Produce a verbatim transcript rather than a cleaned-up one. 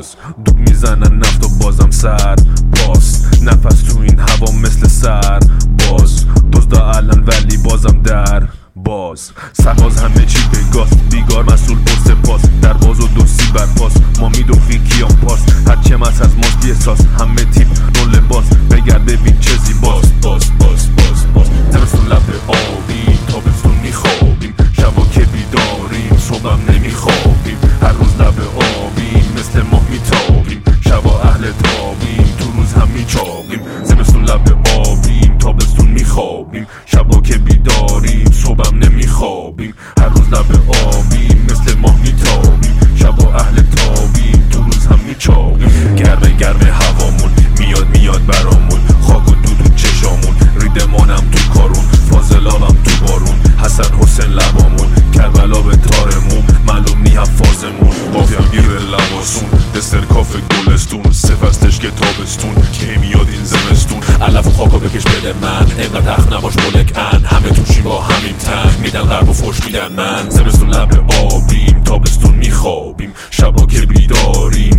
باز دوب میزنن نفت و بازم سر باز نفس تو این هوا مثل سر باز دزدا الان ولی بازم در باز سرباز همه چی بگاس بیگار مسئول پست پاس در باز و دوستی برپاس ما میدوخی کیام پاس هرچه مس از ماست بی احساس همه تیپ نو لباس بگرد ببین چه زیباست باز باز باز باز زمستون لب آبیم تابستون میخوابیم شبا که بیداریم صبحم نمیخوابیم هر روز لب آبیم مثل ماه میتابیم شبا اهل تابیم تو روز هم میچابیم زمستون لب آبیم تابستون میخوابیم شبا که بیداریم صبحم نمیخوابیم هر روز لب آبیم مثل ماه میتابیم شبا اهل تابیم تو روز هم میچابیم گرمه گرمه هوامون میاد میاد برامون خاک و دود و چشامون ریدمانم تو کارون فاضلابم تو بارون حسن حسین لبامون کربلا به تارمون معلوم نی حفاظمون بافیم گیر لباسون دستر کاف گلستون سفستش که تابستون که میاد این زمستون علف و خاکا بکش بده من اینقدر اخ نباش ملک ان همه توشیم با همین تن میدن غرب و فوش میدن من زمستون لب آبیم تابستون میخوابیم شبا که بیداریم